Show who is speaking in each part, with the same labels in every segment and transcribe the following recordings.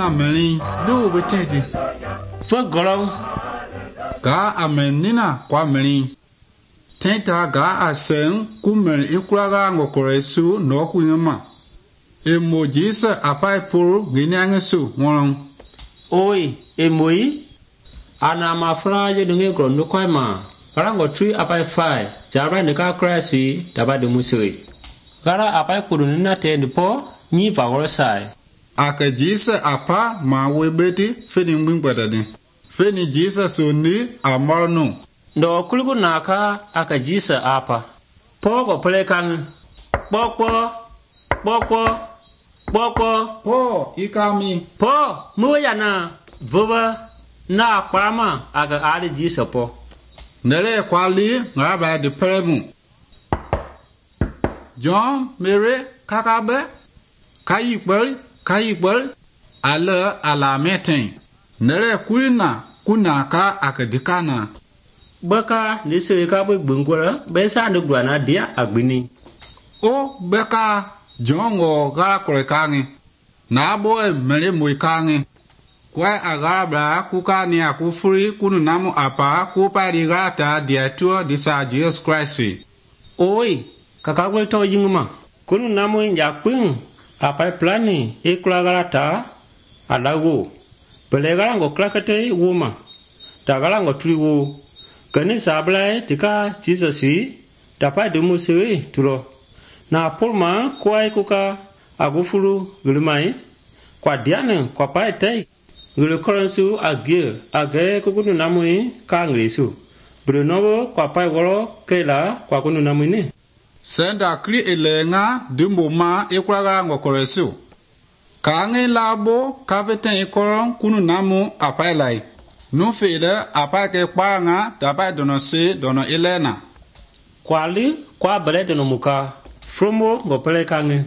Speaker 1: ameli do betedi
Speaker 2: Fo golong
Speaker 1: ga amenina kwa meli tenta ga asen kumel ikuraga ngokoresu no kunyama emojisa apai puru ginyangesu ngolong
Speaker 2: oi emoi ana mafra je dunge gro no kwai ma karango tree apai fai jara ne ka krasi tabade musui gara apai puru na te ndipo ni vagoro sai
Speaker 1: aka jisa apa ma webeti feni mbingwadade feni jisa suni amarno
Speaker 2: ndo kulgu naka aka jisa apa pogo plekan pokpo
Speaker 1: po ikami
Speaker 2: po muyana vuba na kwama aga ali jisa po
Speaker 1: nere kwali ngaba de premu John Mary kakabe kayibel ala metin nere kulina kunaka akadikana
Speaker 2: baka lise ka bo gbungora be sa no gwana dia agbini
Speaker 1: o beka jongo gara korekangi na bo mere moikangi kwa agabra kukani akufuri kunu namu apa kupari gata dia tuo disa Jesus Christ
Speaker 2: oi kakagwe to yingma kunu namu yakpin apa plani eklagarata adago belegara ngo klakate woma tagala ngo triwo kani sabla tika Jesus tapa de musiri tulo na polma kwai kuka agufuru gulmai kwa diane kwa paite gulu koransu age kukunu namui ka ngresu brunovo kwa pai woro kela kwa kunu namuni
Speaker 1: senda kri elenga dumboma ekwara ngokoresu kange labo kaveten ekoron kunu namu apailai no fele apake kwanga tapa donose dono elena
Speaker 2: kwali kwa bele dono muka fromo ngopele kange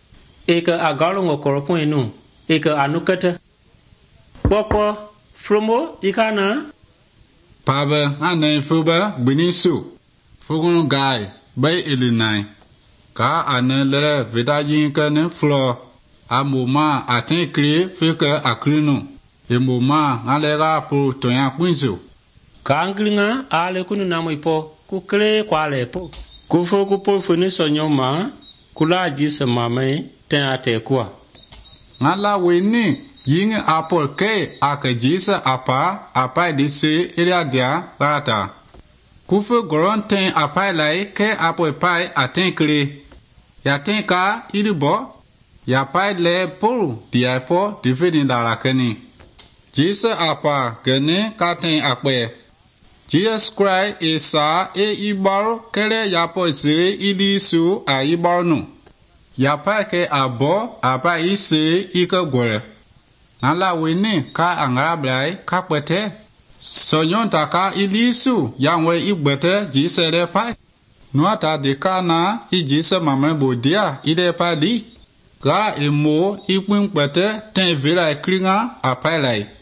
Speaker 2: eka agalo ngokoropo enu eka anukata popo fromo ikana
Speaker 1: pabe ane fuba binisu fugun gai bay elinai ka ane lere vidajin kane flo amoma atin kri fika akrinu emoma alega pu toya kwinzo
Speaker 2: kanglinga ale kunu namoipo kukle kwale po kufo kupo funi sonyoma kula jisa mame ten ate kwa
Speaker 1: ngala weni ying apol ke akajisa apa dise iriadia rata kufo goronten apa lai ke apol pai atin kri yatin ka iribo ya pai le polu diapo divini darakeni jisa apa gene katen akpe Jesus Christ isa ibar kere yapo se ilisu a ibarnu yapa ke abo apa ise ikagore nala wini ka angablai ka pete sonyon taka ilisu yanwe igbete jisere pai nuata dekana ijise mame bodia ide padi ga emo ipin pete ten vera klinga apailai